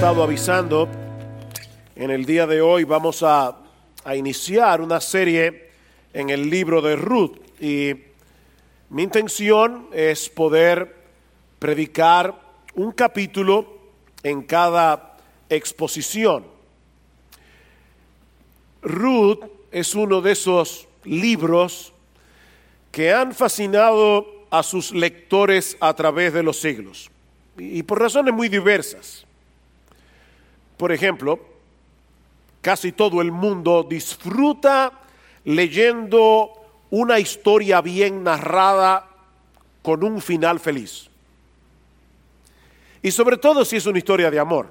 estado avisando, en el día de hoy vamos a iniciar una serie en el libro de Ruth. Y mi intención es poder predicar un capítulo en cada exposición. Ruth es uno de esos libros que han fascinado a sus lectores a través de los siglos, y por razones muy diversas. Por ejemplo, casi todo el mundo disfruta leyendo una historia bien narrada con un final feliz. Y sobre todo si es una historia de amor.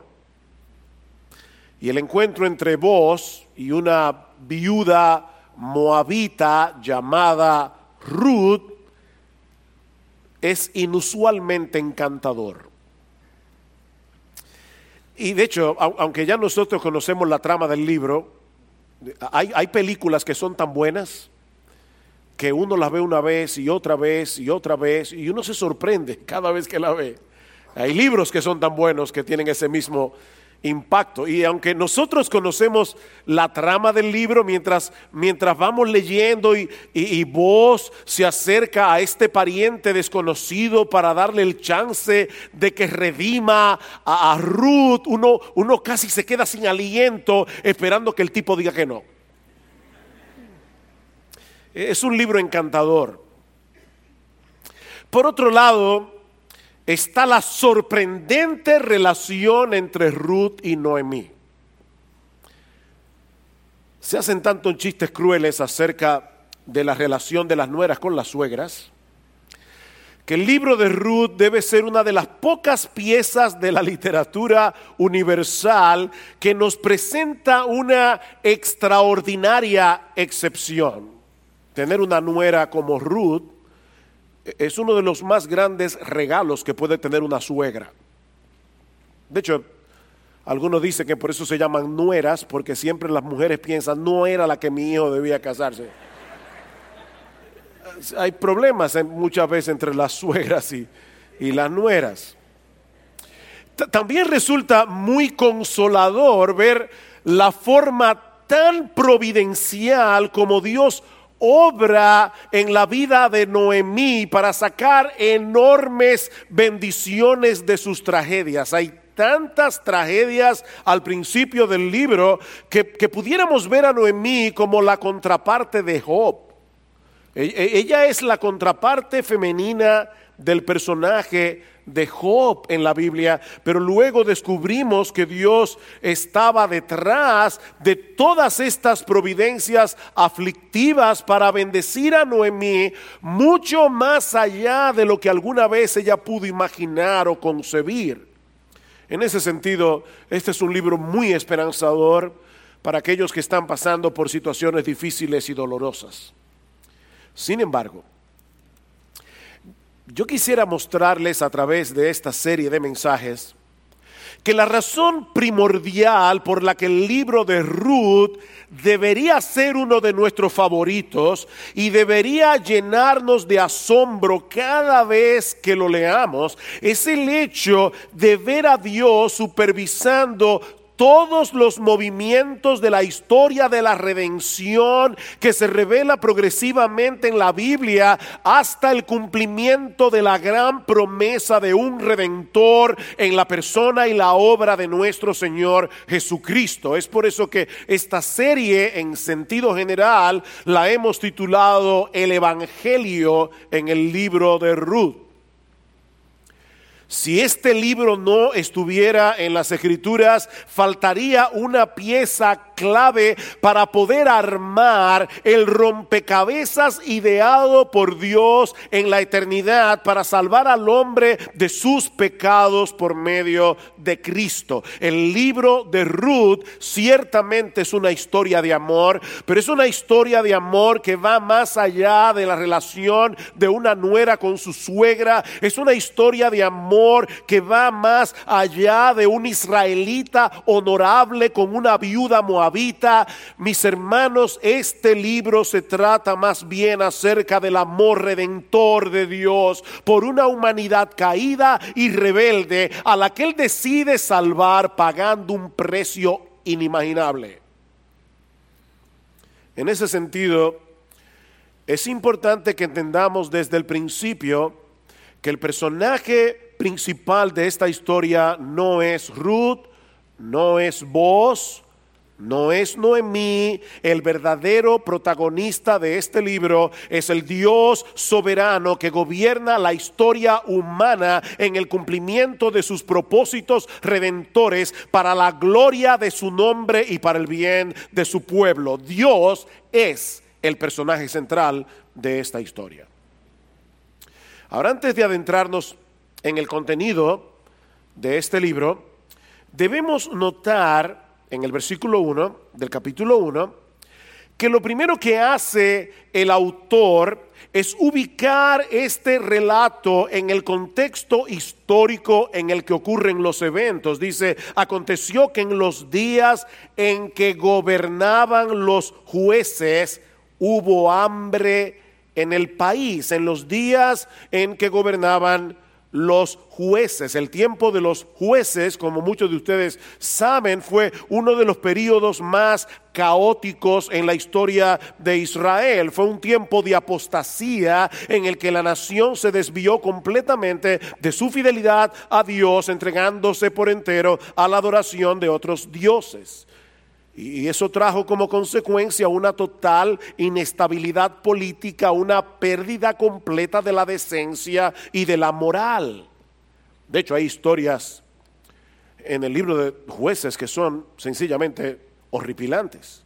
Y el encuentro entre Boaz y una viuda moabita llamada Ruth es inusualmente encantador. Y de hecho, aunque ya nosotros conocemos la trama del libro, hay películas que son tan buenas que uno las ve una vez y otra vez y otra vez y uno se sorprende cada vez que la ve. Hay libros que son tan buenos que tienen ese mismo impacto. Y aunque nosotros conocemos la trama del libro, mientras vamos leyendo y Boaz se acerca a este pariente desconocido para darle el chance de que redima a Ruth, uno casi se queda sin aliento esperando que el tipo diga que no. Es un libro encantador. Por otro lado, está la sorprendente relación entre Ruth y Noemí. Se hacen tantos chistes crueles acerca de la relación de las nueras con las suegras, que el libro de Ruth debe ser una de las pocas piezas de la literatura universal que nos presenta una extraordinaria excepción. Tener una nuera como Ruth es uno de los más grandes regalos que puede tener una suegra. De hecho, algunos dicen que por eso se llaman nueras, porque siempre las mujeres piensan, no era la que mi hijo debía casarse. Hay problemas muchas veces entre las suegras y las nueras. También resulta muy consolador ver la forma tan providencial como Dios obra en la vida de Noemí para sacar enormes bendiciones de sus tragedias. Hay tantas tragedias al principio del libro que pudiéramos ver a Noemí como la contraparte de Job. Ella es la contraparte femenina del personaje de Job en la Biblia, pero luego descubrimos que Dios estaba detrás de todas estas providencias aflictivas para bendecir a Noemí mucho más allá de lo que alguna vez ella pudo imaginar o concebir. En ese sentido, este es un libro muy esperanzador para aquellos que están pasando por situaciones difíciles y dolorosas. Sin embargo, yo quisiera mostrarles a través de esta serie de mensajes que la razón primordial por la que el libro de Ruth debería ser uno de nuestros favoritos y debería llenarnos de asombro cada vez que lo leamos es el hecho de ver a Dios supervisando todos los movimientos de la historia de la redención que se revela progresivamente en la Biblia hasta el cumplimiento de la gran promesa de un redentor en la persona y la obra de nuestro Señor Jesucristo. Es por eso que esta serie en sentido general la hemos titulado El Evangelio en el libro de Ruth. Si este libro no estuviera en las Escrituras, faltaría una pieza clave para poder armar el rompecabezas ideado por Dios en la eternidad para salvar al hombre de sus pecados por medio de Cristo. El libro de Ruth ciertamente es una historia de amor, pero es una historia de amor que va más allá de la relación de una nuera con su suegra. Es una historia de amor que va más allá de un israelita honorable con una viuda moabita. moabita. Mis hermanos, este libro se trata más bien acerca del amor redentor de Dios por una humanidad caída y rebelde a la que Él decide salvar pagando un precio inimaginable. En ese sentido, es importante que entendamos desde el principio que el personaje principal de esta historia no es Ruth, no es Boaz, no es Noemí. El verdadero protagonista de este libro es el Dios soberano que gobierna la historia humana en el cumplimiento de sus propósitos redentores para la gloria de su nombre y para el bien de su pueblo. Dios es el personaje central de esta historia. Ahora, antes de adentrarnos en el contenido de este libro, debemos notar en el versículo 1 del capítulo 1 que lo primero que hace el autor es ubicar este relato en el contexto histórico en el que ocurren los eventos. Dice: aconteció que en los días en que gobernaban los jueces hubo hambre en el país. En los días en que gobernaban los jueces. El tiempo de los jueces, como muchos de ustedes saben, fue uno de los periodos más caóticos en la historia de Israel. Fue un tiempo de apostasía en el que la nación se desvió completamente de su fidelidad a Dios, entregándose por entero a la adoración de otros dioses. Y eso trajo como consecuencia una total inestabilidad política, una pérdida completa de la decencia y de la moral. De hecho, hay historias en el libro de Jueces que son sencillamente horripilantes.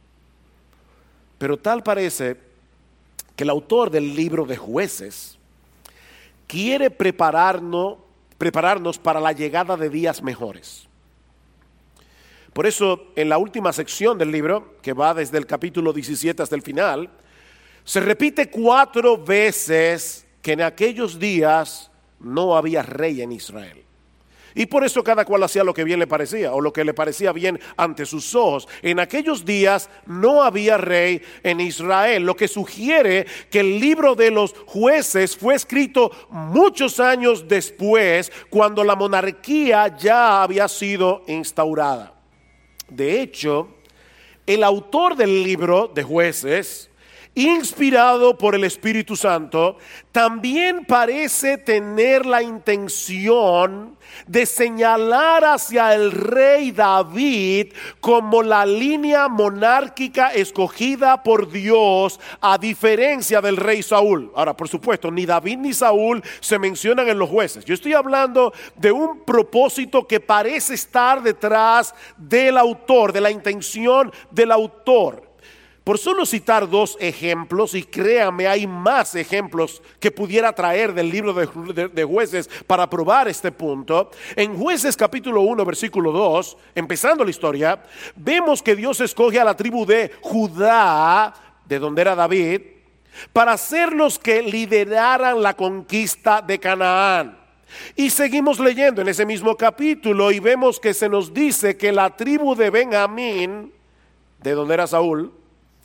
Pero tal parece que el autor del libro de Jueces quiere prepararnos para la llegada de días mejores. Por eso, en la última sección del libro, que va desde el capítulo 17 hasta el final, se repite 4 veces que en aquellos días no había rey en Israel. Y por eso cada cual hacía lo que bien le parecía, o lo que le parecía bien ante sus ojos. En aquellos días no había rey en Israel, lo que sugiere que el libro de los Jueces fue escrito muchos años después, cuando la monarquía ya había sido instaurada. De hecho, el autor del libro de Jueces, inspirado por el Espíritu Santo, también parece tener la intención de señalar hacia el rey David como la línea monárquica escogida por Dios, a diferencia del rey Saúl. Ahora, por supuesto, ni David ni Saúl se mencionan en los Jueces. Yo estoy hablando de un propósito que parece estar detrás del autor, de la intención del autor. Por solo citar 2 ejemplos, y créame, hay más ejemplos que pudiera traer del libro de Jueces para probar este punto. En Jueces capítulo 1 versículo 2, empezando la historia, vemos que Dios escoge a la tribu de Judá, de donde era David, para ser los que lideraran la conquista de Canaán. Y seguimos leyendo en ese mismo capítulo y vemos que se nos dice que la tribu de Benjamín, de donde era Saúl,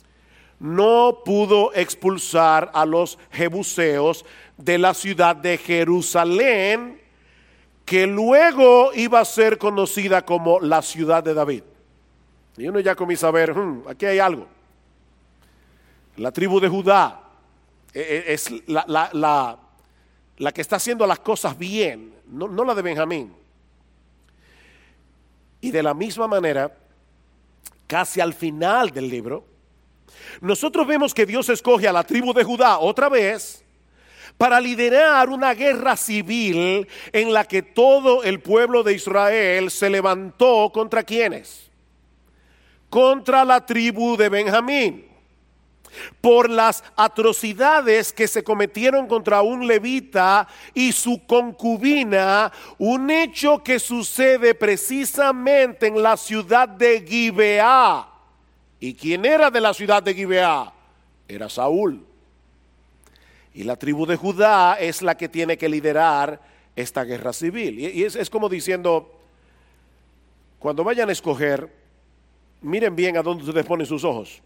no pudo expulsar a los jebuseos de la ciudad de Jerusalén, que luego iba a ser conocida como la ciudad de David. Y uno ya comienza a ver, aquí hay algo. La tribu de Judá es la que está haciendo las cosas bien, no la de Benjamín. Y de la misma manera, casi al final del libro, nosotros vemos que Dios escoge a la tribu de Judá otra vez para liderar una guerra civil en la que todo el pueblo de Israel se levantó contra ¿quiénes? Contra la tribu de Benjamín, por las atrocidades que se cometieron contra un levita y su concubina, un hecho que sucede precisamente en la ciudad de Gibeá. ¿Y quién era de la ciudad de Gibeá? Era Saúl. Y la tribu de Judá es la que tiene que liderar esta guerra civil. Y es como diciendo, cuando vayan a escoger Miren bien a dónde ustedes ponen sus ojos.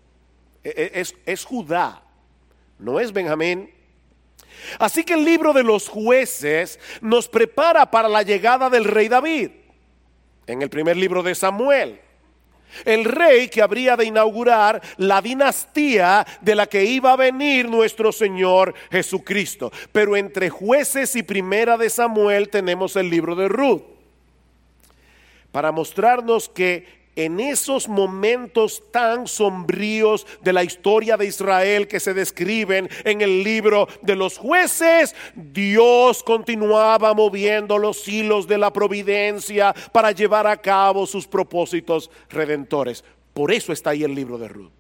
Es Judá, no es Benjamín. Así que el libro de los Jueces nos prepara para la llegada del rey David. En el primer libro de Samuel, el rey que habría de inaugurar la dinastía de la que iba a venir nuestro Señor Jesucristo. Pero entre Jueces y primera de Samuel tenemos el libro de Ruth, para mostrarnos que en esos momentos tan sombríos de la historia de Israel que se describen en el libro de los Jueces, Dios continuaba moviendo los hilos de la providencia para llevar a cabo sus propósitos redentores. Por eso está ahí el libro de Ruth.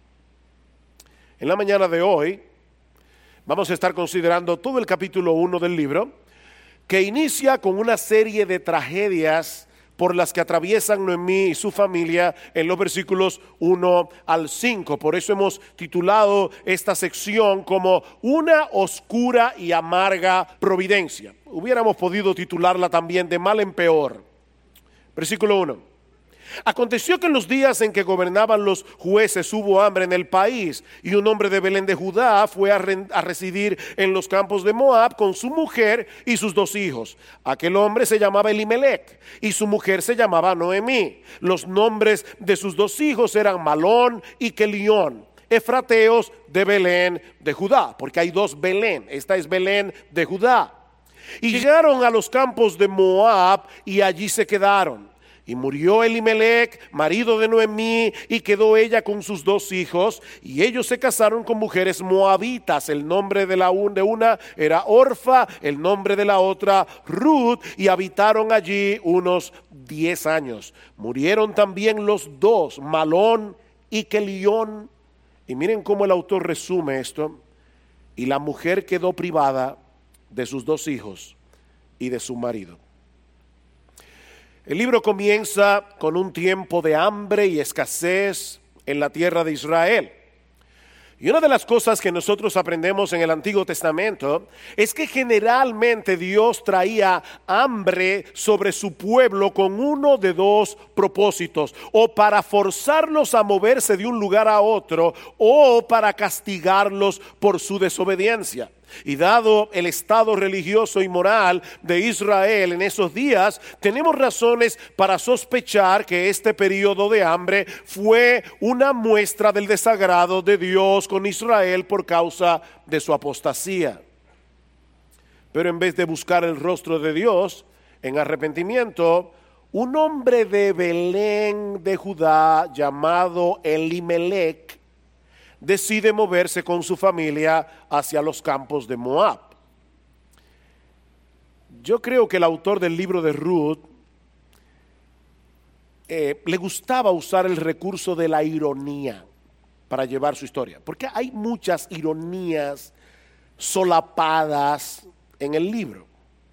En la mañana de hoy vamos a estar considerando todo el capítulo 1 del libro, que inicia con una serie de tragedias por las que atraviesan Noemí y su familia en los versículos 1 al 5. Por eso hemos titulado esta sección como Una oscura y amarga providencia. Hubiéramos podido titularla también De mal en peor. Versículo 1. Aconteció que en los días en que gobernaban los jueces hubo hambre en el país, y un hombre de Belén de Judá fue a residir en los campos de Moab con su mujer y sus 2 hijos. Aquel hombre se llamaba Elimelec y su mujer se llamaba Noemí. Los nombres de sus 2 hijos eran Malón y Kelión, efrateos de Belén de Judá, porque hay 2 Belén. Esta es Belén de Judá. Y llegaron a los campos de Moab y allí se quedaron. Y murió Elimelec, marido de Noemí, y quedó ella con sus 2 hijos, y ellos se casaron con mujeres moabitas. El nombre de una era Orfa, el nombre de la otra Ruth, y habitaron allí unos 10 años. Murieron también los 2, Malón y Kelión. Y miren cómo el autor resume esto. Y la mujer quedó privada de sus 2 hijos y de su marido. El libro comienza con un tiempo de hambre y escasez en la tierra de Israel. Y una de las cosas que nosotros aprendemos en el Antiguo Testamento es que generalmente Dios traía hambre sobre su pueblo con uno de 2 propósitos: o para forzarlos a moverse de un lugar a otro, o para castigarlos por su desobediencia. Y dado el estado religioso y moral de Israel en esos días, tenemos razones para sospechar que este periodo de hambre fue una muestra del desagrado de Dios con Israel por causa de su apostasía. Pero en vez de buscar el rostro de Dios en arrepentimiento, un hombre de Belén de Judá llamado Elimelec decide moverse con su familia hacia los campos de Moab. Yo creo que el autor del libro de Ruth le gustaba usar el recurso de la ironía para llevar su historia, porque hay muchas ironías solapadas en el libro.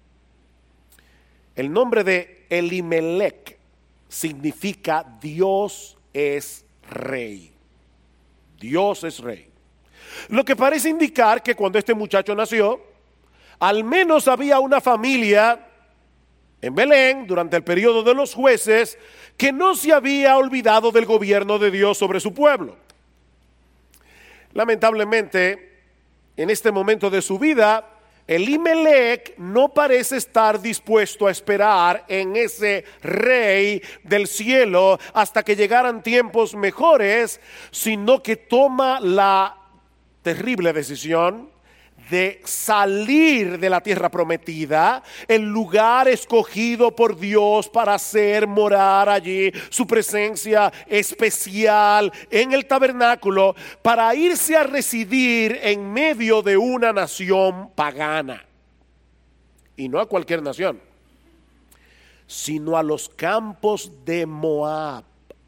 El nombre de Elimelec significa Dios es rey. Dios es rey. Lo que parece indicar que cuando este muchacho nació, al menos había una familia en Belén durante el periodo de los jueces que no se había olvidado del gobierno de Dios sobre su pueblo. Lamentablemente, en este momento de su vida, Elimelec no parece estar dispuesto a esperar en ese rey del cielo hasta que llegaran tiempos mejores, sino que toma la terrible decisión de salir de la tierra prometida, el lugar escogido por Dios para hacer morar allí su presencia especial en el tabernáculo, para irse a residir en medio de una nación pagana. Y no a cualquier nación, sino a los campos de Moab.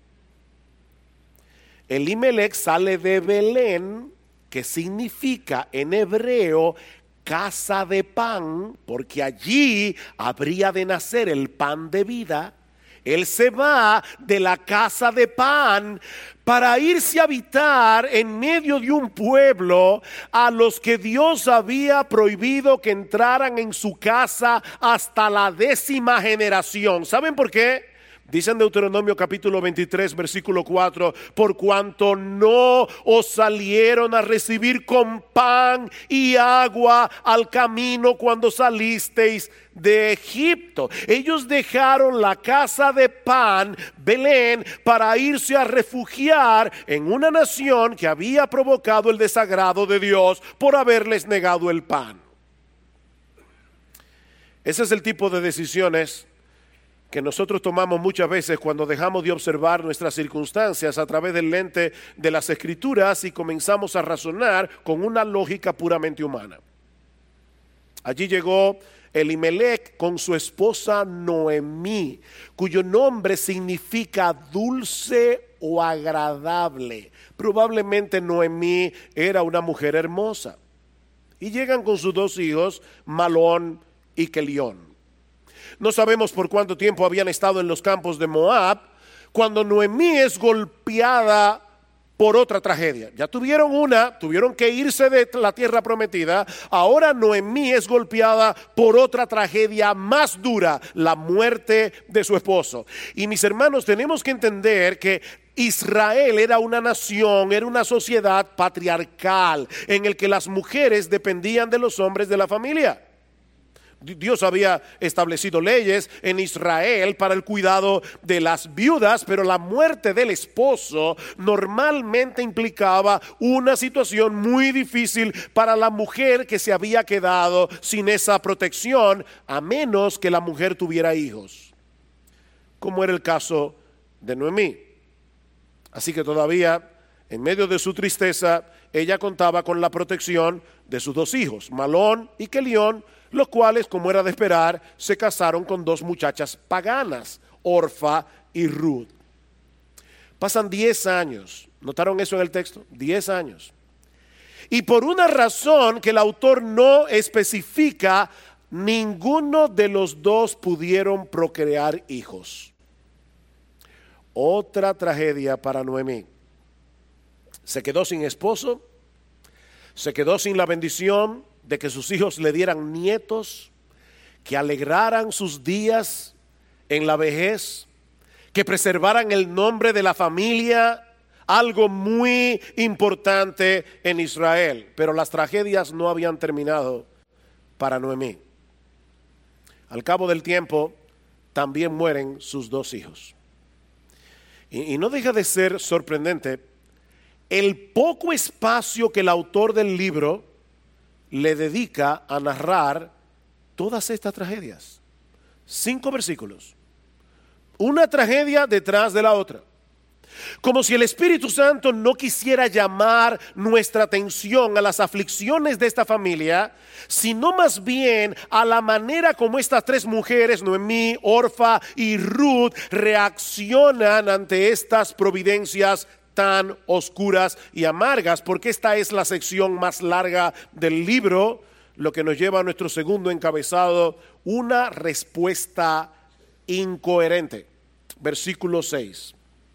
Elimelec sale de Belén, que significa en hebreo casa de pan, porque allí habría de nacer el pan de vida. Él se va de la casa de pan para irse a habitar en medio de un pueblo a los que Dios había prohibido que entraran en su casa hasta la 10ª generación. ¿Saben por qué? Dice en Deuteronomio capítulo 23, versículo 4, por cuanto no os salieron a recibir con pan y agua al camino cuando salisteis de Egipto. Ellos dejaron la casa de pan, Belén, para irse a refugiar en una nación que había provocado el desagrado de Dios por haberles negado el pan. Ese es el tipo de decisiones que nosotros tomamos muchas veces cuando dejamos de observar nuestras circunstancias a través del lente de las Escrituras y comenzamos a razonar con una lógica puramente humana. Allí llegó Elimelec con su esposa Noemí, cuyo nombre significa dulce o agradable. Probablemente Noemí era una mujer hermosa. Y llegan con sus dos hijos, Malón y Kelión. No sabemos por cuánto tiempo habían estado en los campos de Moab cuando Noemí es golpeada por otra tragedia. Ya tuvieron que irse de la tierra prometida. Ahora Noemí es golpeada por otra tragedia más dura, la muerte de su esposo. Y mis hermanos, tenemos que entender que Israel era una nación, era una sociedad patriarcal en el que las mujeres dependían de los hombres de la familia. Dios había establecido leyes en Israel para el cuidado de las viudas, pero la muerte del esposo normalmente implicaba una situación muy difícil para la mujer que se había quedado sin esa protección, a menos que la mujer tuviera hijos, como era el caso de Noemí. Así que todavía, en medio de su tristeza, ella contaba con la protección de sus dos hijos, Malón y Kelión, los cuales, como era de esperar, se casaron con dos muchachas paganas, Orfa y Ruth. Pasan 10 años, ¿notaron eso en el texto? 10 años. Y por una razón que el autor no especifica, ninguno de los dos pudieron procrear hijos. Otra tragedia para Noemí. Se quedó sin esposo, se quedó sin la bendición de que sus hijos le dieran nietos, que alegraran sus días en la vejez, que preservaran el nombre de la familia, algo muy importante en Israel. Pero las tragedias no habían terminado para Noemí. Al cabo del tiempo, también mueren sus dos hijos. Y no deja de ser sorprendente el poco espacio que el autor del libro le dedica a narrar todas estas tragedias. 5 versículos. Una tragedia detrás de la otra. Como si el Espíritu Santo no quisiera llamar nuestra atención a las aflicciones de esta familia, sino más bien a la manera como estas 3 mujeres, Noemí, Orfa y Ruth, reaccionan ante estas providencias tan oscuras y amargas, porque esta es la sección más larga del libro, lo que nos lleva a nuestro segundo encabezado, una respuesta incoherente. Versículo 6.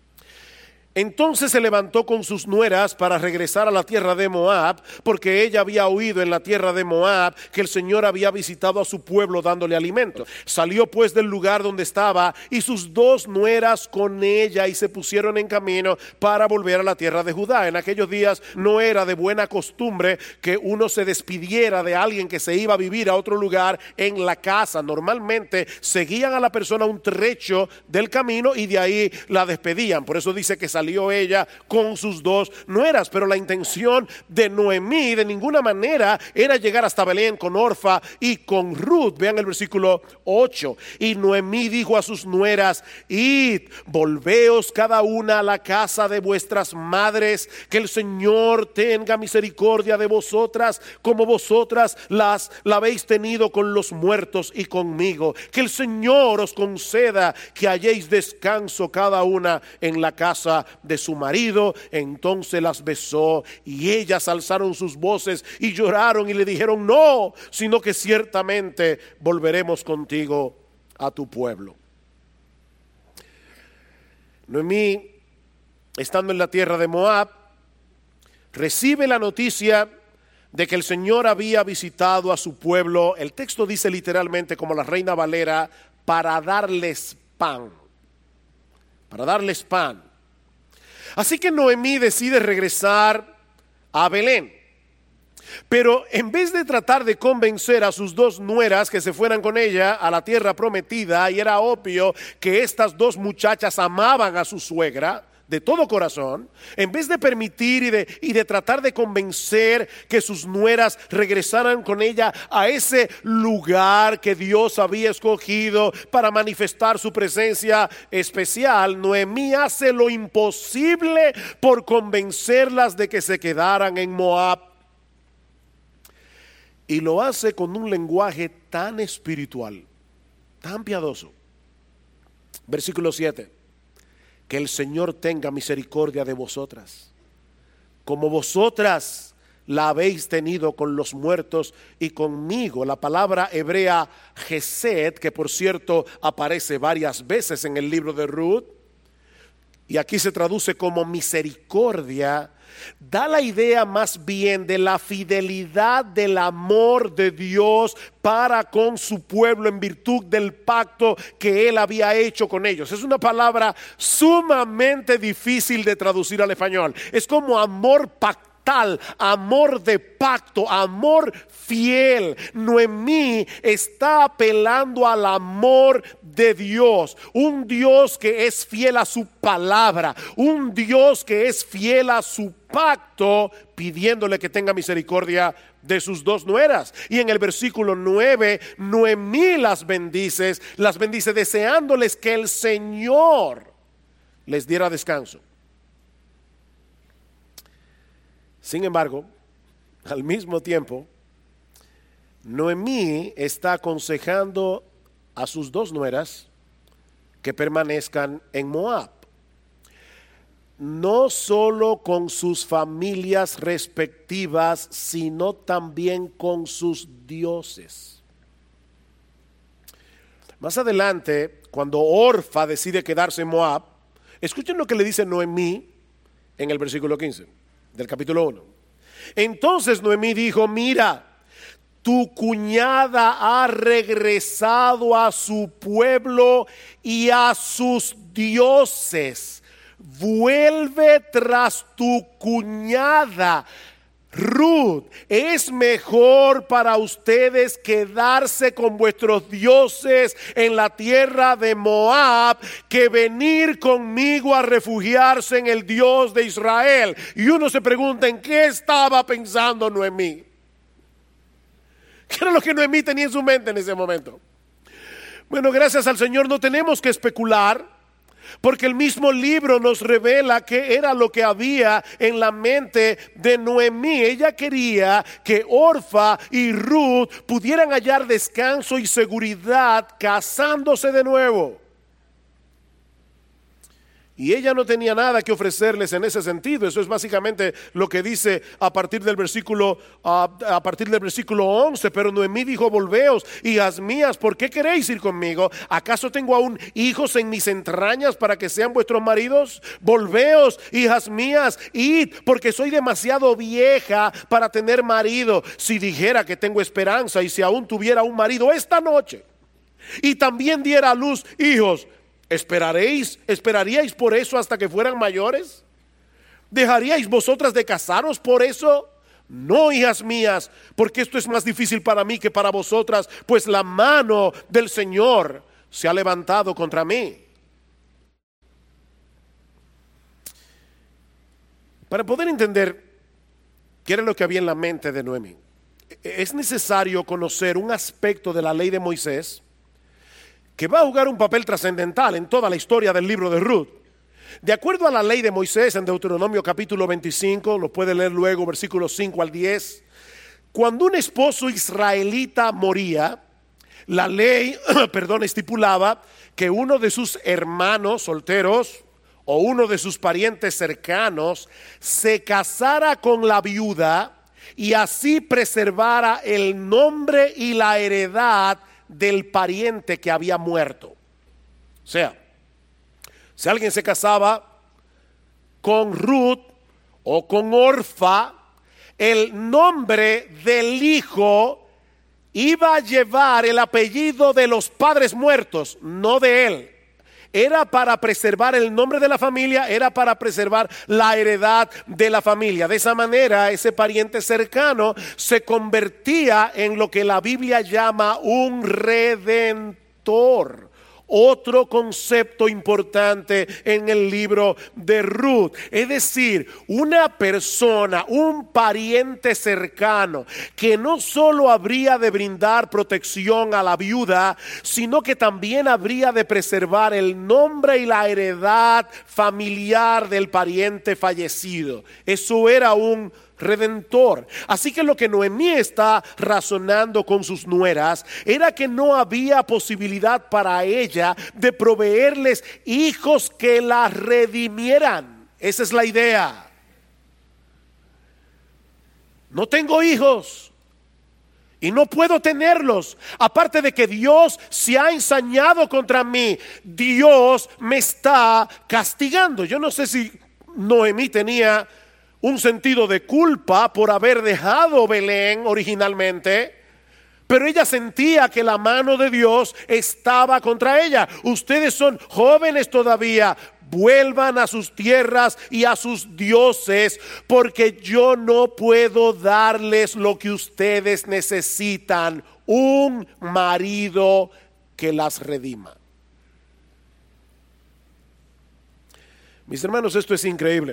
Entonces se levantó con sus nueras para regresar a la tierra de Moab, porque ella había oído en la tierra de Moab que el Señor había visitado a su pueblo dándole alimento. Salió pues del lugar donde estaba y sus 2 nueras con ella y se pusieron en camino para volver a la tierra de Judá. En aquellos días no era de buena costumbre que uno se despidiera de alguien que se iba a vivir a otro lugar en la casa. Normalmente seguían a la persona un trecho del camino y de ahí la despedían. Por eso dice que salió ella con sus 2 nueras, pero la intención de Noemí de ninguna manera era llegar hasta Belén con Orfa y con Ruth. Vean el versículo 8. Y Noemí dijo a sus nueras: id, volveos cada una a la casa de vuestras madres, que el Señor tenga misericordia de vosotras, como vosotras la habéis tenido con los muertos y conmigo. Que el Señor os conceda que halléis descanso cada una en la casa de su marido. Entonces las besó y ellas alzaron sus voces y lloraron y le dijeron: no, sino que ciertamente volveremos contigo a tu pueblo. Noemí, estando en la tierra de Moab, recibe la noticia de que el Señor había visitado a su pueblo. El texto dice literalmente, como la Reina Valera, para darles pan. para darles pan. Así que Noemí decide regresar a Belén. Pero en vez de tratar de convencer a sus dos nueras que se fueran con ella a la tierra prometida, y era obvio que estas dos muchachas amaban a su suegra de todo corazón, en vez de permitir y de tratar de convencer que sus nueras regresaran con ella a ese lugar que Dios había escogido para manifestar su presencia especial, Noemí hace lo imposible por convencerlas de que se quedaran en Moab. Y lo hace con un lenguaje tan espiritual, tan piadoso. Versículo 7. Que el Señor tenga misericordia de vosotras, como vosotras la habéis tenido con los muertos y conmigo. La palabra hebrea Gesed, que por cierto aparece varias veces en el libro de Ruth, y aquí se traduce como misericordia, da la idea más bien de la fidelidad del amor de Dios para con su pueblo en virtud del pacto que Él había hecho con ellos. Es una palabra sumamente difícil de traducir al español. Es como amor pactal, amor de pacto, amor fiel. Noemí está apelando al amor de Dios, un Dios que es fiel a su palabra, un Dios que es fiel a su pacto, pidiéndole que tenga misericordia de sus dos nueras. Y en el versículo 9, Noemí las bendice deseándoles que el Señor les diera descanso. Sin embargo, al mismo tiempo, Noemí está aconsejando a sus dos nueras que permanezcan en Moab, no solo con sus familias respectivas, sino también con sus dioses. Más adelante, cuando Orfa decide quedarse en Moab, escuchen lo que le dice Noemí en el versículo 15 del capítulo 1. Entonces Noemí dijo: mira, tu cuñada ha regresado a su pueblo y a sus dioses. Vuelve tras tu cuñada. Ruth, es mejor para ustedes quedarse con vuestros dioses en la tierra de Moab que venir conmigo a refugiarse en el Dios de Israel. Y uno se pregunta, ¿en qué estaba pensando Noemí? ¿Qué era lo que Noemí tenía en su mente en ese momento? Bueno, gracias al Señor no tenemos que especular, porque el mismo libro nos revela qué era lo que había en la mente de Noemí. Ella quería que Orfa y Ruth pudieran hallar descanso y seguridad casándose de nuevo. Y ella no tenía nada que ofrecerles en ese sentido. Eso es básicamente lo que dice a partir del versículo 11. Pero Noemí dijo: volveos, hijas mías, ¿por qué queréis ir conmigo? ¿Acaso tengo aún hijos en mis entrañas para que sean vuestros maridos? Volveos, hijas mías, id, porque soy demasiado vieja para tener marido. Si dijera que tengo esperanza y si aún tuviera un marido esta noche y también diera a luz hijos, ¿esperaríais por eso hasta que fueran mayores? ¿Dejaríais vosotras de casaros por eso? No, hijas mías, porque esto es más difícil para mí que para vosotras, pues la mano del Señor se ha levantado contra mí. Para poder entender qué era lo que había en la mente de Noemí, es necesario conocer un aspecto de la ley de Moisés que va a jugar un papel trascendental en toda la historia del libro de Ruth. De acuerdo a la ley de Moisés en Deuteronomio capítulo 25, lo puede leer luego, versículos 5 al 10, cuando un esposo israelita moría, la ley, estipulaba que uno de sus hermanos solteros o uno de sus parientes cercanos se casara con la viuda y así preservara el nombre y la heredad del pariente que había muerto. O sea, si alguien se casaba con Ruth o con Orfa, el nombre del hijo iba a llevar el apellido de los padres muertos, no de él. era para preservar el nombre de la familia, era para preservar la heredad de la familia. De esa manera, ese pariente cercano se convertía en lo que la Biblia llama un redentor. Otro concepto importante en el libro de Ruth, es decir, una persona, un pariente cercano que no solo habría de brindar protección a la viuda, sino que también habría de preservar el nombre y la heredad familiar del pariente fallecido. Eso era un redentor. Así que lo que Noemí está razonando con sus nueras era que no había posibilidad para ella de proveerles hijos que la redimieran. Esa es la idea. No tengo hijos y no puedo tenerlos. Aparte de que Dios se ha ensañado contra mí, Dios me está castigando. Yo no sé si Noemí tenía un sentido de culpa por haber dejado Belén originalmente, pero ella sentía que la mano de Dios estaba contra ella. Ustedes son jóvenes todavía, vuelvan a sus tierras y a sus dioses, porque yo no puedo darles lo que ustedes necesitan, un marido que las redima. Mis hermanos, esto es increíble.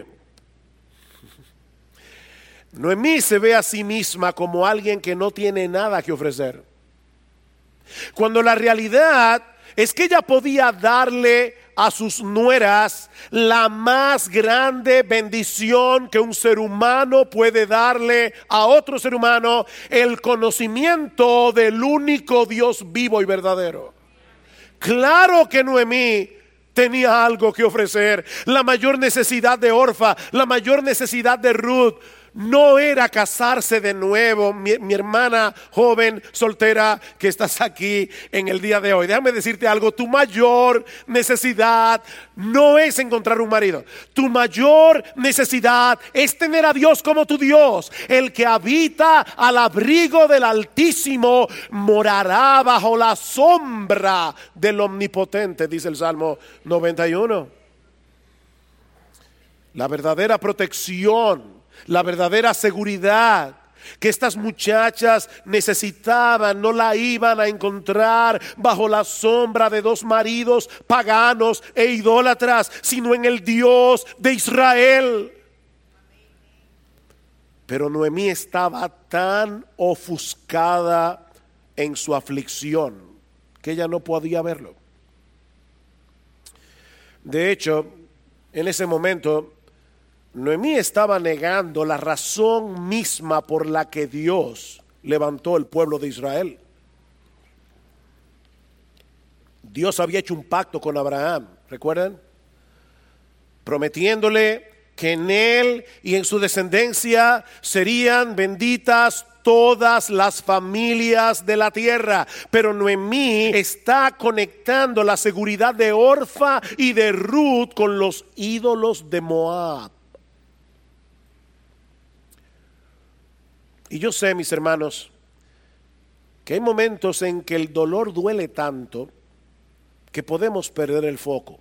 Noemí se ve a sí misma como alguien que no tiene nada que ofrecer, cuando la realidad es que ella podía darle a sus nueras la más grande bendición que un ser humano puede darle a otro ser humano: el conocimiento del único Dios vivo y verdadero. Claro que Noemí tenía algo que ofrecer. La mayor necesidad de Orfa, la mayor necesidad de Ruth no era casarse de nuevo. Mi hermana joven soltera que estás aquí en el día de hoy, déjame decirte algo: tu mayor necesidad no es encontrar un marido. Tu mayor necesidad es tener a Dios como tu Dios. El que habita al abrigo del Altísimo morará bajo la sombra del Omnipotente, dice el Salmo 91. La verdadera protección, la verdadera seguridad que estas muchachas necesitaban, no la iban a encontrar bajo la sombra de dos maridos paganos e idólatras, sino en el Dios de Israel. Pero Noemí estaba tan ofuscada en su aflicción que ella no podía verlo. De hecho, en ese momento Noemí estaba negando la razón misma por la que Dios levantó el pueblo de Israel. Dios había hecho un pacto con Abraham, ¿recuerdan? Prometiéndole que en él y en su descendencia serían benditas todas las familias de la tierra. Pero Noemí está conectando la seguridad de Orfa y de Ruth con los ídolos de Moab. Y yo sé, mis hermanos, que hay momentos en que el dolor duele tanto que podemos perder el foco.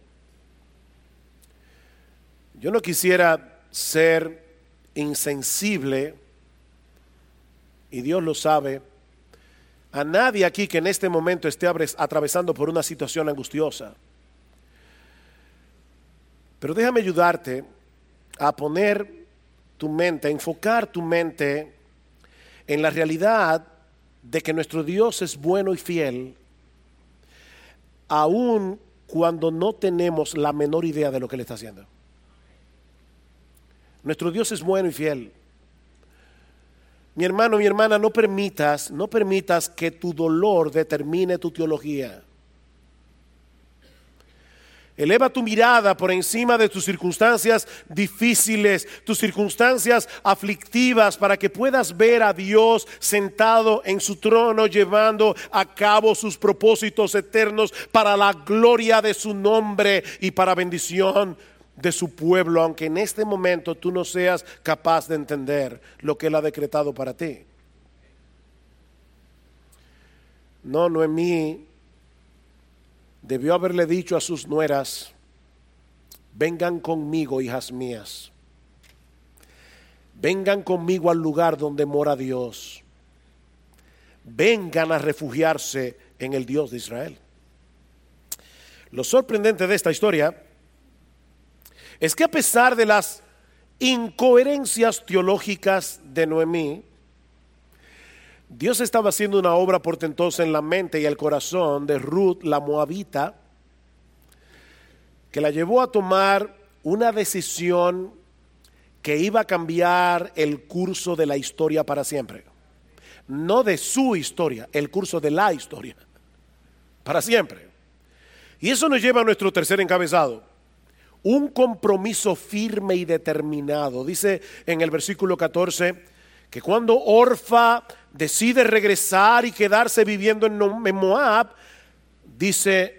Yo no quisiera ser insensible, y Dios lo sabe, a nadie aquí que en este momento esté atravesando por una situación angustiosa. Pero déjame ayudarte a poner tu mente, a enfocar tu mente en la realidad de que nuestro Dios es bueno y fiel, aun cuando no tenemos la menor idea de lo que Él está haciendo. Nuestro Dios es bueno y fiel. Mi hermano, mi hermana, no permitas que tu dolor determine tu teología. Eleva tu mirada por encima de tus circunstancias difíciles, tus circunstancias aflictivas, para que puedas ver a Dios sentado en su trono, llevando a cabo sus propósitos eternos para la gloria de su nombre y para bendición de su pueblo, aunque en este momento tú no seas capaz de entender lo que Él ha decretado para ti. No, Noemí debió haberle dicho a sus nueras: vengan conmigo, hijas mías, vengan conmigo al lugar donde mora Dios, vengan a refugiarse en el Dios de Israel. Lo sorprendente de esta historia es que, a pesar de las incoherencias teológicas de Noemí, Dios estaba haciendo una obra portentosa en la mente y el corazón de Ruth la moabita, que la llevó a tomar una decisión que iba a cambiar el curso de la historia para siempre. No de su historia, el curso de la historia para siempre. Y eso nos lleva a nuestro tercer encabezado: un compromiso firme y determinado. Dice en el versículo 14 que cuando Orfa decide regresar y quedarse viviendo en Moab, dice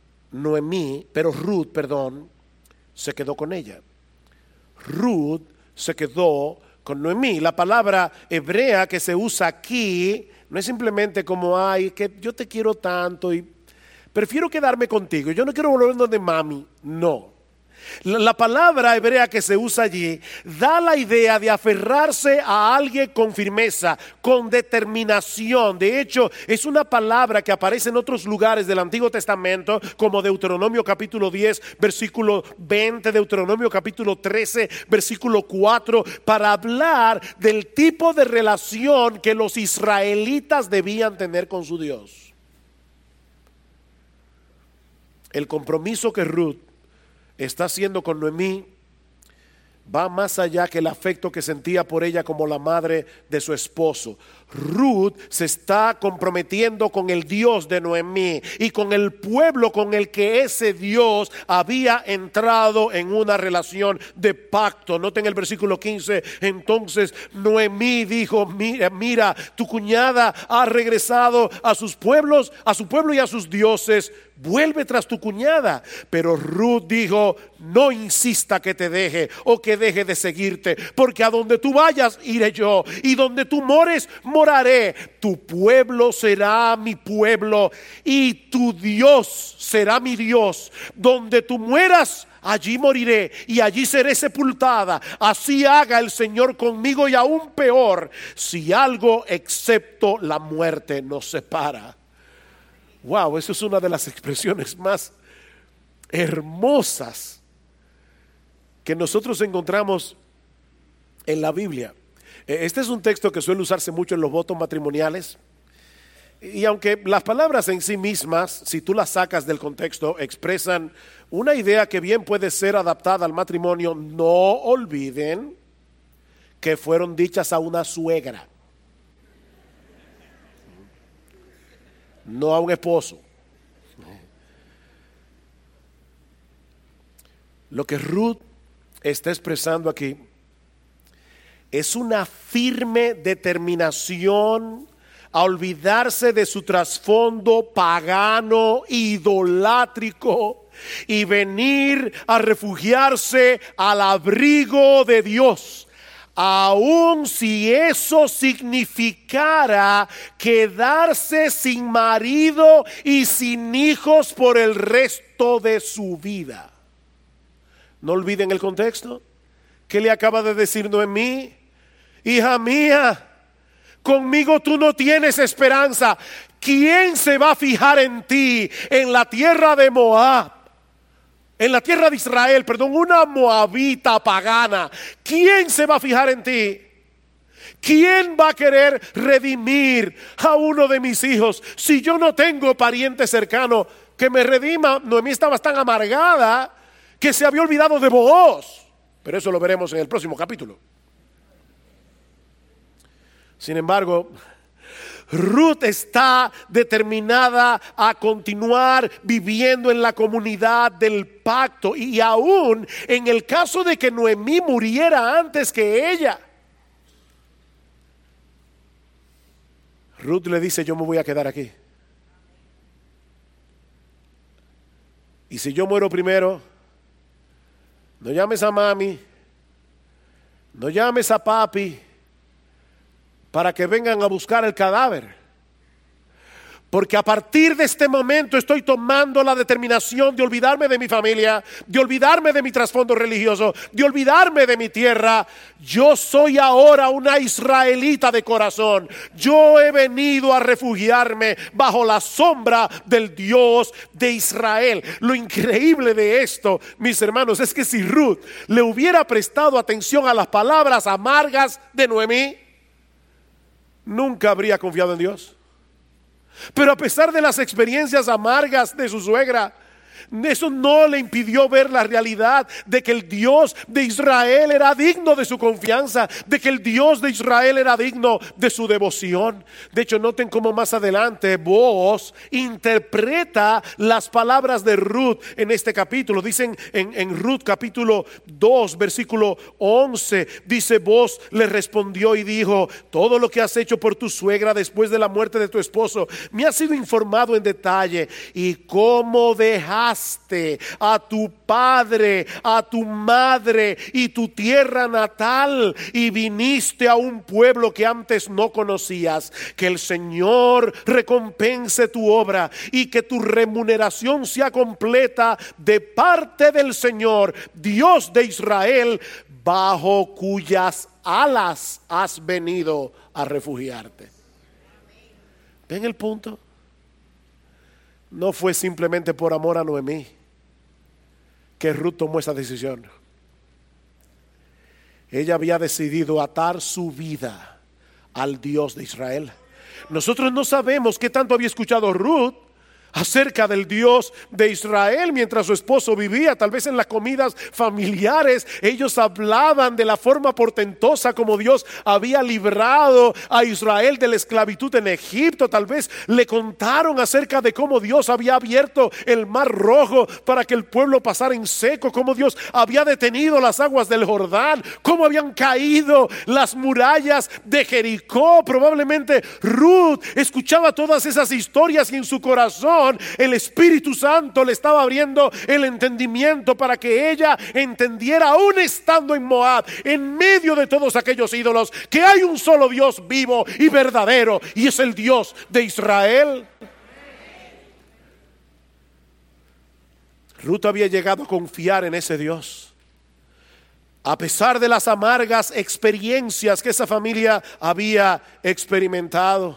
Ruth, se quedó con ella. Ruth se quedó con Noemí. La palabra hebrea que se usa aquí no es simplemente como: ay, que yo te quiero tanto y prefiero quedarme contigo, yo no quiero volver donde mami. No. La palabra hebrea que se usa allí da la idea de aferrarse a alguien con firmeza, con determinación. De hecho, es una palabra que aparece en otros lugares del Antiguo Testamento, como Deuteronomio capítulo 10, versículo 20, Deuteronomio capítulo 13, versículo 4, para hablar del tipo de relación que los israelitas debían tener con su Dios. El compromiso que Ruth está haciendo con Noemí va más allá que el afecto que sentía por ella como la madre de su esposo. Ruth se está comprometiendo con el Dios de Noemí y con el pueblo con el que ese Dios había entrado en una relación de pacto. Noten el versículo 15. Entonces Noemí dijo: mira, tu cuñada ha regresado a sus pueblos, a su pueblo y a sus dioses. Vuelve tras tu cuñada. Pero Ruth dijo: no insista que te deje o que deje de seguirte, porque a donde tú vayas iré yo, y donde tú mores moraré. Tu pueblo será mi pueblo y tu Dios será mi Dios. Donde tú mueras, allí moriré y allí seré sepultada. Así haga el Señor conmigo, y aún peor, si algo excepto la muerte nos separa. Wow, eso es una de las expresiones más hermosas que nosotros encontramos en la Biblia. Este es un texto que suele usarse mucho en los votos matrimoniales, y aunque las palabras en sí mismas, si tú las sacas del contexto, expresan una idea que bien puede ser adaptada al matrimonio, no olviden que fueron dichas a una suegra, no a un esposo. Lo que Ruth está expresando aquí es una firme determinación a olvidarse de su trasfondo pagano, idolátrico, y venir a refugiarse al abrigo de Dios, aun si eso significara quedarse sin marido y sin hijos por el resto de su vida. No olviden el contexto. ¿Qué le acaba de decir Noemí? Hija mía, conmigo tú no tienes esperanza. ¿Quién se va a fijar en ti en la tierra de Moab? En la tierra de Israel, una moabita pagana. ¿Quién se va a fijar en ti? ¿Quién va a querer redimir a uno de mis hijos si yo no tengo pariente cercano que me redima? Noemí estaba tan amargada que se había olvidado de Booz, pero eso lo veremos en el próximo capítulo. Sin embargo, Ruth está determinada a continuar viviendo en la comunidad del pacto, y aún en el caso de que Noemí muriera antes que ella, Ruth le dice: yo me voy a quedar aquí, y si yo muero primero, no llames a mami, no llames a papi para que vengan a buscar el cadáver, Porque a partir de este momento estoy tomando la determinación de olvidarme de mi familia, de olvidarme de mi trasfondo religioso, de olvidarme de mi tierra. Yo soy ahora una israelita de corazón. Yo he venido a refugiarme bajo la sombra del Dios de Israel. Lo increíble de esto, mis hermanos, es que si Ruth le hubiera prestado atención a las palabras amargas de Noemí, nunca habría confiado en Dios. Pero a pesar de las experiencias amargas de su suegra, eso no le impidió ver la realidad de que el Dios de Israel era digno de su confianza, de que el Dios de Israel era digno de su devoción. De hecho, noten cómo más adelante Booz interpreta las palabras de Ruth en este capítulo. Dicen en Ruth capítulo 2 versículo 11, dice: Booz le respondió y dijo: todo lo que has hecho por tu suegra después de la muerte de tu esposo me ha sido informado en detalle, y cómo dejaste a tu padre, a tu madre y tu tierra natal, y viniste a un pueblo que antes no conocías. Que el Señor recompense tu obra y que tu remuneración sea completa de parte del Señor, Dios de Israel, bajo cuyas alas has venido a refugiarte. ¿Ven el punto? No fue simplemente por amor a Noemí que Ruth tomó esa decisión. Ella había decidido atar su vida al Dios de Israel. Nosotros no sabemos qué tanto había escuchado Ruth acerca del Dios de Israel mientras su esposo vivía. Tal vez en las comidas familiares ellos hablaban de la forma portentosa como Dios había librado a Israel de la esclavitud en Egipto. Tal vez le contaron acerca de cómo Dios había abierto el mar rojo para que el pueblo pasara en seco, cómo Dios había detenido las aguas del Jordán, cómo habían caído las murallas de Jericó. Probablemente Ruth escuchaba todas esas historias y en su corazón el Espíritu Santo le estaba abriendo el entendimiento para que ella entendiera, aún estando en Moab, en medio de todos aquellos ídolos, que hay un solo Dios vivo y verdadero, y es el Dios de Israel. Ruth había llegado a confiar en ese Dios, a pesar de las amargas experiencias que esa familia había experimentado.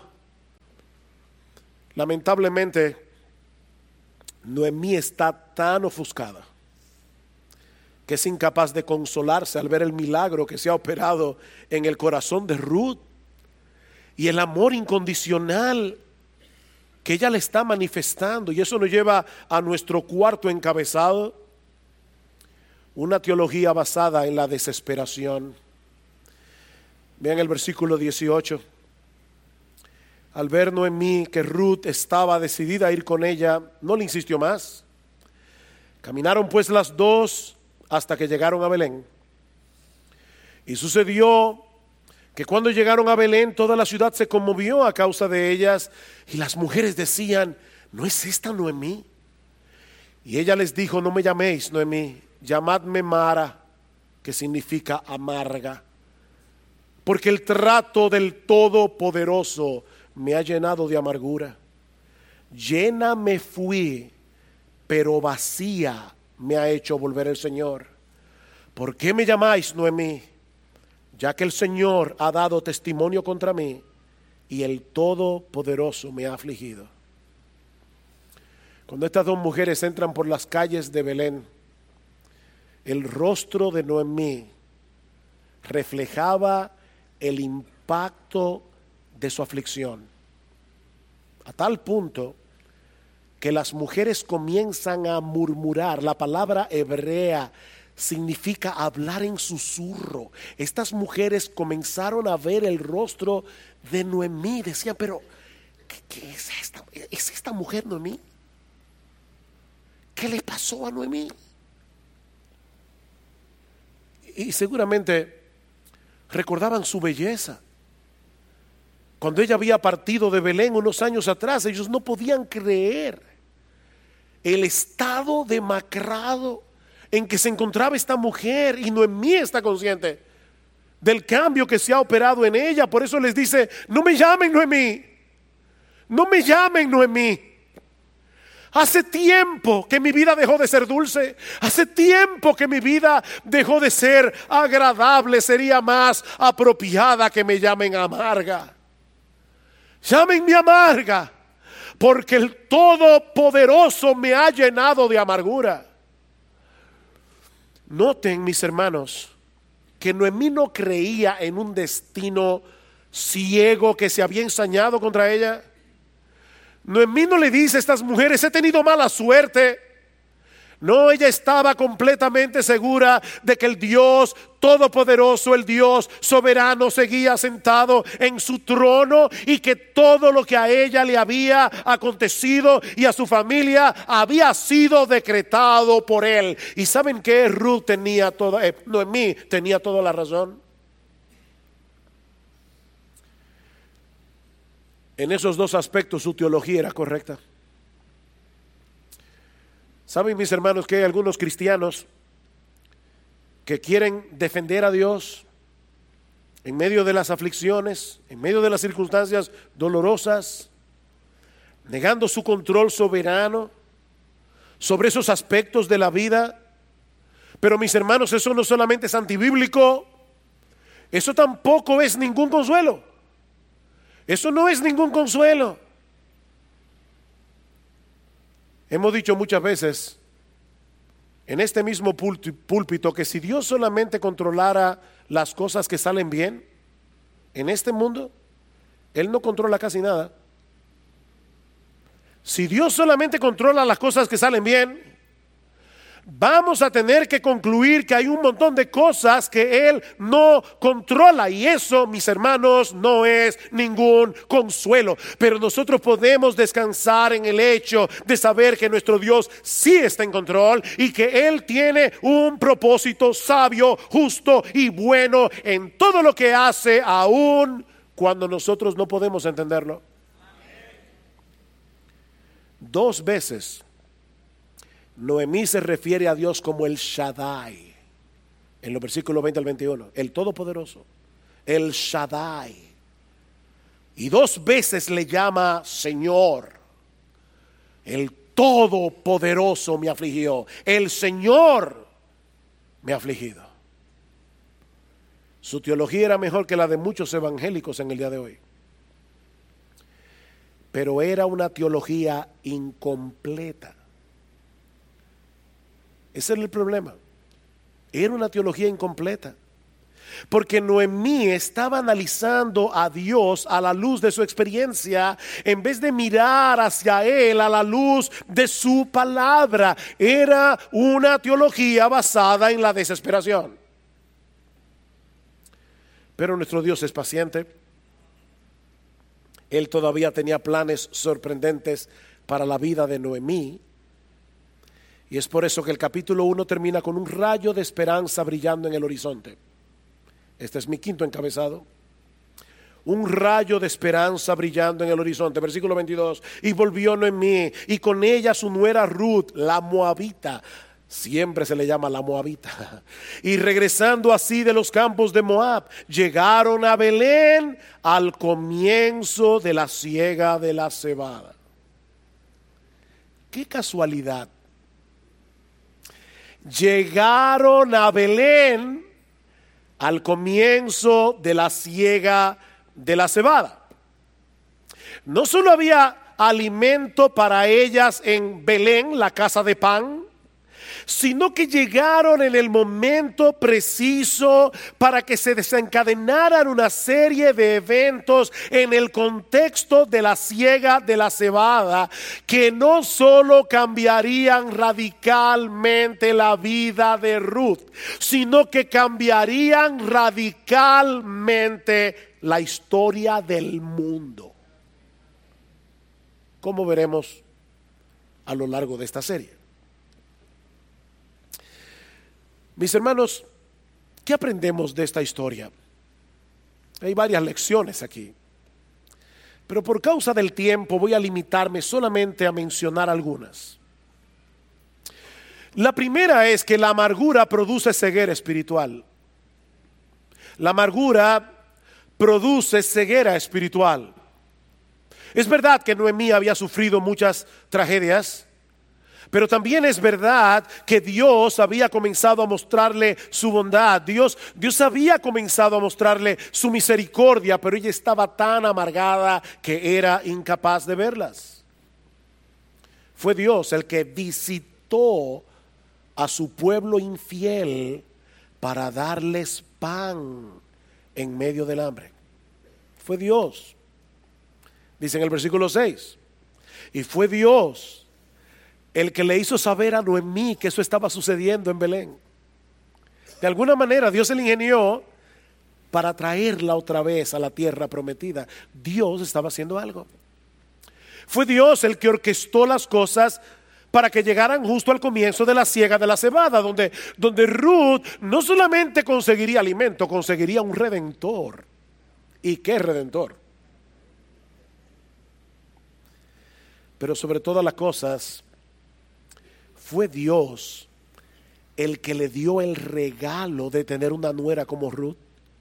Lamentablemente, Noemí está tan ofuscada que es incapaz de consolarse al ver el milagro que se ha operado en el corazón de Ruth y el amor incondicional que ella le está manifestando. Y eso nos lleva a nuestro cuarto encabezado: una teología basada en la desesperación. Vean el versículo 18. Al ver Noemí que Ruth estaba decidida a ir con ella, no le insistió más. Caminaron pues las dos hasta que llegaron a Belén. Y sucedió que cuando llegaron a Belén, toda la ciudad se conmovió a causa de ellas, y las mujeres decían: ¿no es esta Noemí? Y ella les dijo: no me llaméis Noemí, llamadme Mara, que significa amarga, porque el trato del Todopoderoso me ha llenado de amargura. Llena me fui, pero vacía me ha hecho volver el Señor. ¿Por qué me llamáis Noemí? Ya que el Señor ha dado testimonio contra mí, y el Todopoderoso me ha afligido. Cuando estas dos mujeres entran por las calles de Belén, el rostro de Noemí reflejaba el impacto de su aflicción, a tal punto que las mujeres comienzan a murmurar. La palabra hebrea significa hablar en susurro. Estas mujeres comenzaron a ver el rostro de Noemí. Decían: pero ¿qué es esta? ¿Es esta mujer Noemí? ¿Qué le pasó a Noemí? Y seguramente recordaban su belleza. Cuando ella había partido de Belén unos años atrás, ellos no podían creer el estado demacrado en que se encontraba esta mujer. Y Noemí está consciente del cambio que se ha operado en ella. Por eso les dice: no me llamen Noemí, no me llamen Noemí. Hace tiempo que mi vida dejó de ser dulce. Hace tiempo que mi vida dejó de ser agradable. Sería más apropiada que me llamen amarga. Llámenme amarga, porque el Todopoderoso me ha llenado de amargura. Noten, mis hermanos, que Noemí no creía en un destino ciego que se había ensañado contra ella. Noemí no le dice a estas mujeres: he tenido mala suerte. No, ella estaba completamente segura de que el Dios Todopoderoso, el Dios soberano, seguía sentado en su trono, y que todo lo que a ella le había acontecido y a su familia había sido decretado por él. ¿Y saben qué? Noemí tenía toda la razón. En esos dos aspectos su teología era correcta. Saben, mis hermanos, que hay algunos cristianos que quieren defender a Dios en medio de las aflicciones, en medio de las circunstancias dolorosas, negando su control soberano sobre esos aspectos de la vida. Pero, mis hermanos, eso no solamente es antibíblico, eso tampoco es ningún consuelo. Eso no es ningún consuelo. Hemos dicho muchas veces en este mismo púlpito que si Dios solamente controlara las cosas que salen bien en este mundo, Él no controla casi nada. Si Dios solamente controla las cosas que salen bien, vamos a tener que concluir que hay un montón de cosas que Él no controla, y eso, mis hermanos, no es ningún consuelo. Pero nosotros podemos descansar en el hecho de saber que nuestro Dios sí está en control y que Él tiene un propósito sabio, justo y bueno en todo lo que hace, aun cuando nosotros no podemos entenderlo. 2 veces Noemí se refiere a Dios como el Shaddai, en los versículos 20 al 21, el Todopoderoso, el Shaddai. Y 2 veces le llama Señor. El Todopoderoso me afligió, el Señor me ha afligido. Su teología era mejor que la de muchos evangélicos en el día de hoy, pero era una teología incompleta. Ese era el problema. Era una teología incompleta, porque Noemí estaba analizando a Dios a la luz de su experiencia, en vez de mirar hacia Él a la luz de su palabra. Era una teología basada en la desesperación. Pero nuestro Dios es paciente. Él todavía tenía planes sorprendentes para la vida de Noemí. Y es por eso que el capítulo 1 termina con un rayo de esperanza brillando en el horizonte. Este es mi quinto encabezado. Un rayo de esperanza brillando en el horizonte. Versículo 22. Y volvió Noemí, y con ella su nuera Ruth, la moabita. Siempre se le llama la moabita. Y regresando así de los campos de Moab, llegaron a Belén al comienzo de la siega de la cebada. Qué casualidad. Llegaron a Belén al comienzo de la siega de la cebada. No solo había alimento para ellas en Belén, la casa de pan, sino que llegaron en el momento preciso para que se desencadenaran una serie de eventos en el contexto de la siega de la cebada, que no solo cambiarían radicalmente la vida de Ruth, sino que cambiarían radicalmente la historia del mundo, como veremos a lo largo de esta serie. Mis hermanos, ¿qué aprendemos de esta historia? Hay varias lecciones aquí, pero por causa del tiempo voy a limitarme solamente a mencionar algunas. La primera es que la amargura produce ceguera espiritual. La amargura produce ceguera espiritual. Es verdad que Noemí había sufrido muchas tragedias, pero también es verdad que Dios había comenzado a mostrarle su bondad. Dios había comenzado a mostrarle su misericordia, pero ella estaba tan amargada que era incapaz de verlas. Fue Dios el que visitó a su pueblo infiel para darles pan en medio del hambre. Fue Dios. Dice en el versículo 6, y fue Dios el que le hizo saber a Noemí que eso estaba sucediendo en Belén. De alguna manera Dios se le ingenió para traerla otra vez a la tierra prometida. Dios estaba haciendo algo. Fue Dios el que orquestó las cosas para que llegaran justo al comienzo de la siega de la cebada, donde Ruth no solamente conseguiría alimento, conseguiría un redentor. ¿Y qué redentor? Pero sobre todas las cosas, fue Dios el que le dio el regalo de tener una nuera como Ruth.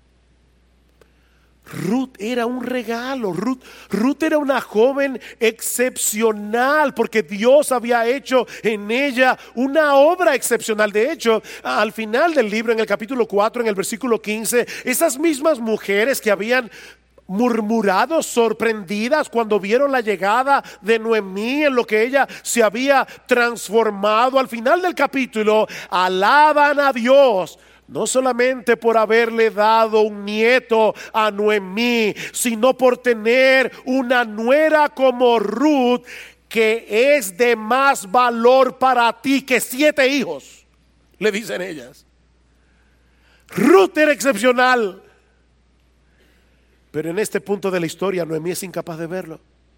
Ruth era un regalo. Ruth era una joven excepcional porque Dios había hecho en ella una obra excepcional. De hecho, al final del libro, en el capítulo 4, en el versículo 15, esas mismas mujeres que habían murmurado, sorprendidas cuando vieron la llegada de Noemí, en lo que ella se había transformado, al final del capítulo alaban a Dios, no solamente por haberle dado un nieto a Noemí, sino por tener una nuera como Ruth, que es de más valor para ti que 7 hijos, le dicen ellas. Ruth era excepcional. Pero en este punto de la historia Noemí es incapaz de verlo.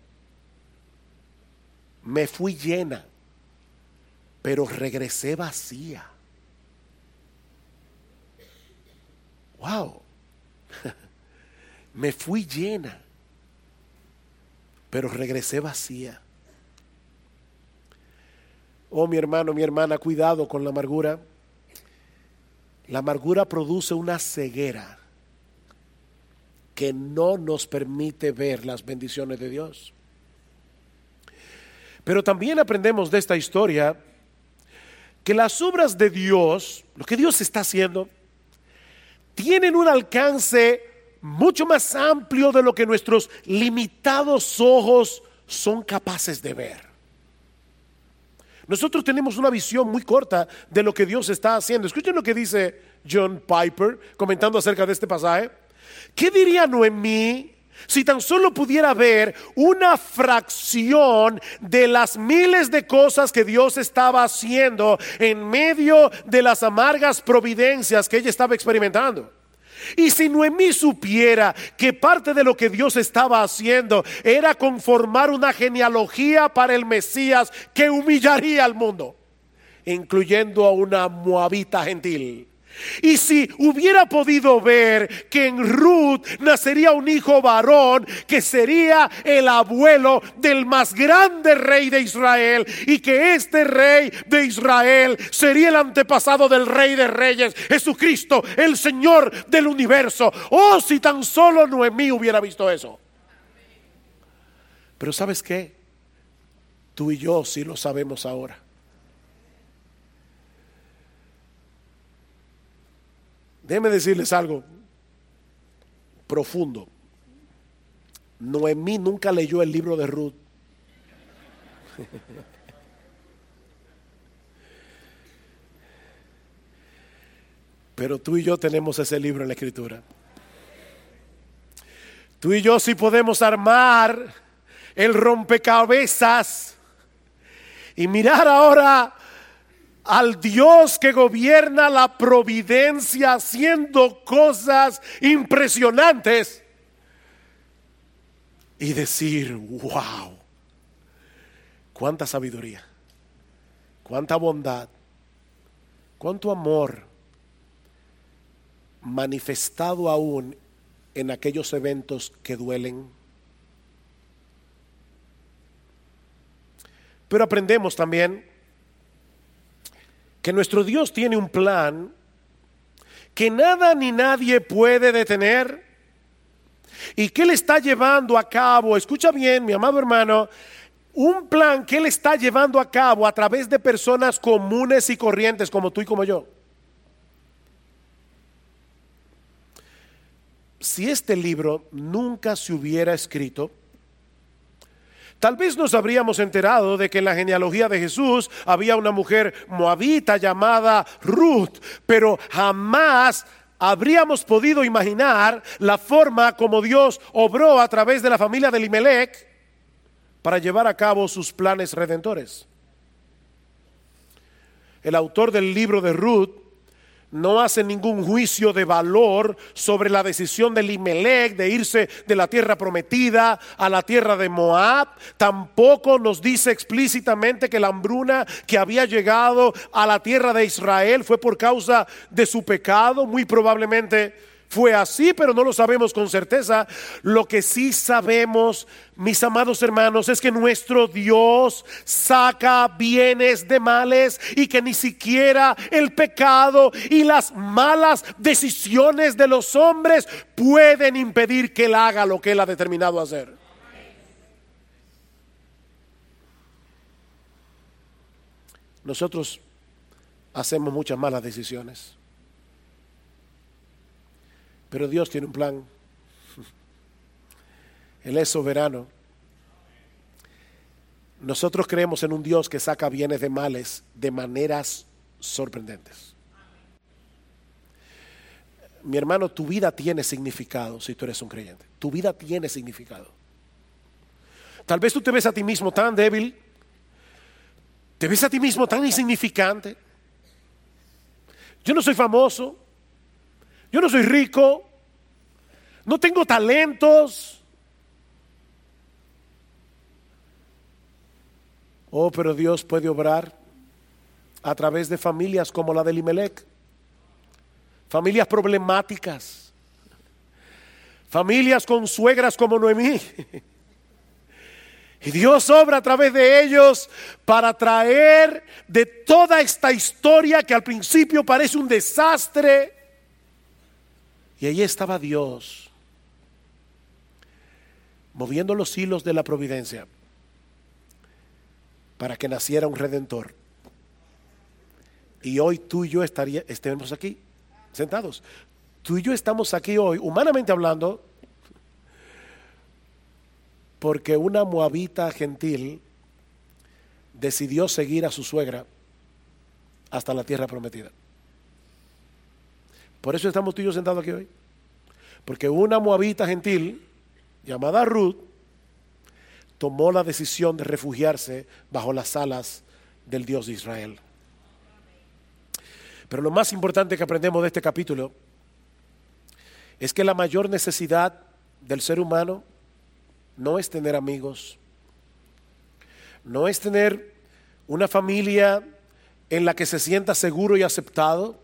Me fui llena, pero regresé vacía. Wow. Me fui llena, pero regresé vacía. Oh, mi hermano, mi hermana, cuidado con la amargura. La amargura produce una ceguera que no nos permite ver las bendiciones de Dios. Pero también aprendemos de esta historia que las obras de Dios, lo que Dios está haciendo, tienen un alcance mucho más amplio de lo que nuestros limitados ojos son capaces de ver. Nosotros tenemos una visión muy corta de lo que Dios está haciendo. Escuchen lo que dice John Piper comentando acerca de este pasaje. ¿Qué diría Noemí si tan solo pudiera ver una fracción de las miles de cosas que Dios estaba haciendo en medio de las amargas providencias que ella estaba experimentando? Y si Noemí supiera que parte de lo que Dios estaba haciendo era conformar una genealogía para el Mesías que humillaría al mundo, incluyendo a una moabita gentil. Y si hubiera podido ver que en Ruth nacería un hijo varón que sería el abuelo del más grande rey de Israel, y que este rey de Israel sería el antepasado del rey de reyes, Jesucristo, el Señor del universo. Oh, si tan solo Noemí hubiera visto eso. Pero ¿sabes qué? Tú y yo sí lo sabemos ahora. Déjenme decirles algo profundo. Noemí nunca leyó el libro de Ruth. Pero tú y yo tenemos ese libro en la Escritura. Tú y yo sí podemos armar el rompecabezas y mirar ahora al Dios que gobierna la providencia haciendo cosas impresionantes y decir: wow, cuánta sabiduría, cuánta bondad, cuánto amor manifestado aún en aquellos eventos que duelen. Pero aprendemos también que nuestro Dios tiene un plan que nada ni nadie puede detener, ¿Y qué le está llevando a cabo? Escucha bien, mi amado hermano, un plan que él está llevando a cabo a través de personas comunes y corrientes como tú y como yo. Si este libro nunca se hubiera escrito, tal vez nos habríamos enterado de que en la genealogía de Jesús había una mujer moabita llamada Ruth, pero jamás habríamos podido imaginar la forma como Dios obró a través de la familia de Elimelech para llevar a cabo sus planes redentores. El autor del libro de Ruth no hace ningún juicio de valor sobre la decisión de Elimelech de irse de la tierra prometida a la tierra de Moab. Tampoco nos dice explícitamente que la hambruna que había llegado a la tierra de Israel fue por causa de su pecado. Muy probablemente fue así, pero no lo sabemos con certeza. Lo que sí sabemos, mis amados hermanos, es que nuestro Dios saca bienes de males y que ni siquiera el pecado y las malas decisiones de los hombres pueden impedir que Él haga lo que Él ha determinado hacer. Nosotros hacemos muchas malas decisiones, pero Dios tiene un plan. Él es soberano. Nosotros creemos en un Dios que saca bienes de males de maneras sorprendentes. Mi hermano, tu vida tiene significado si tú eres un creyente. Tu vida tiene significado. Tal vez tú te ves a ti mismo tan débil, te ves a ti mismo tan insignificante. Yo no soy famoso, yo no soy rico, no tengo talentos. Oh, pero Dios puede obrar a través de familias como la de Elimelech, familias problemáticas, familias con suegras como Noemí. Y Dios obra a través de ellos para traer de toda esta historia que al principio parece un desastre. Y ahí estaba Dios, moviendo los hilos de la providencia para que naciera un redentor. Y hoy tú y yo estemos aquí, sentados. Tú y yo estamos aquí hoy, humanamente hablando, porque una moabita gentil decidió seguir a su suegra hasta la tierra prometida. Por eso estamos tú y yo sentados aquí hoy. Porque una moabita gentil llamada Ruth tomó la decisión de refugiarse bajo las alas del Dios de Israel. Pero lo más importante que aprendemos de este capítulo es que la mayor necesidad del ser humano no es tener amigos, no es tener una familia en la que se sienta seguro y aceptado,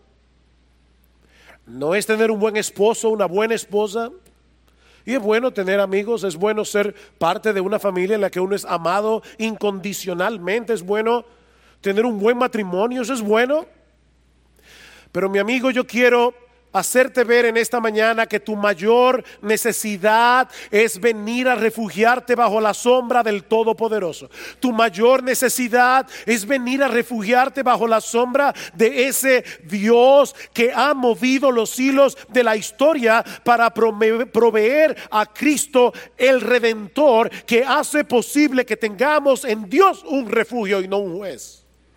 no es tener un buen esposo, una buena esposa. Y es bueno tener amigos, es bueno ser parte de una familia en la que uno es amado incondicionalmente, es bueno tener un buen matrimonio, eso es bueno. Pero mi amigo, yo quiero hacerte ver en esta mañana que tu mayor necesidad es venir a refugiarte bajo la sombra del Todopoderoso. Tu mayor necesidad es venir a refugiarte bajo la sombra de ese Dios que ha movido los hilos de la historia para proveer a Cristo el Redentor, que hace posible que tengamos en Dios un refugio y no un juez.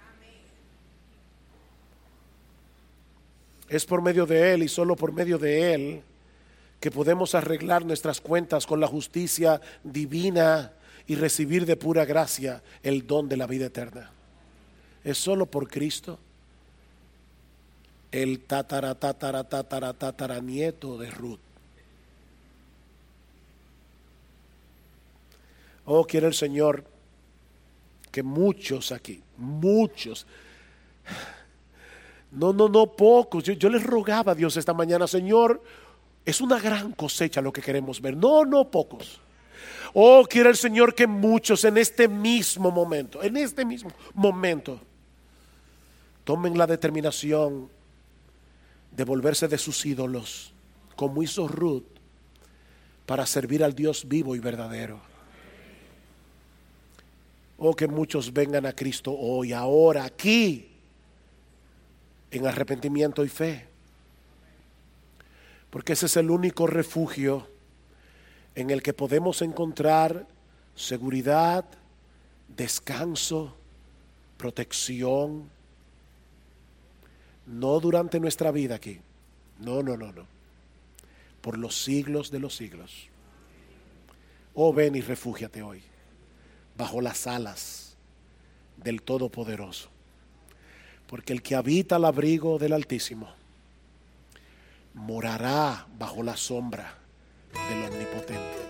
Es por medio de Él y solo por medio de Él que podemos arreglar nuestras cuentas con la justicia divina y recibir de pura gracia el don de la vida eterna. Es solo por Cristo, el tataranieto de Ruth. Oh, quiere el Señor que muchos aquí, muchos, no pocos. Yo les rogaba a Dios esta mañana, Señor, es una gran cosecha lo que queremos ver. No pocos. Oh, quiere el Señor que muchos en este mismo momento, tomen la determinación de volverse de sus ídolos, como hizo Ruth, para servir al Dios vivo y verdadero. Oh, que muchos vengan a Cristo hoy, ahora, aquí, en arrepentimiento y fe. Porque ese es el único refugio en el que podemos encontrar seguridad, descanso, protección. No durante nuestra vida aquí. No. Por los siglos de los siglos. Oh, ven y refúgiate hoy bajo las alas del Todopoderoso. Porque el que habita al abrigo del Altísimo morará bajo la sombra del Omnipotente.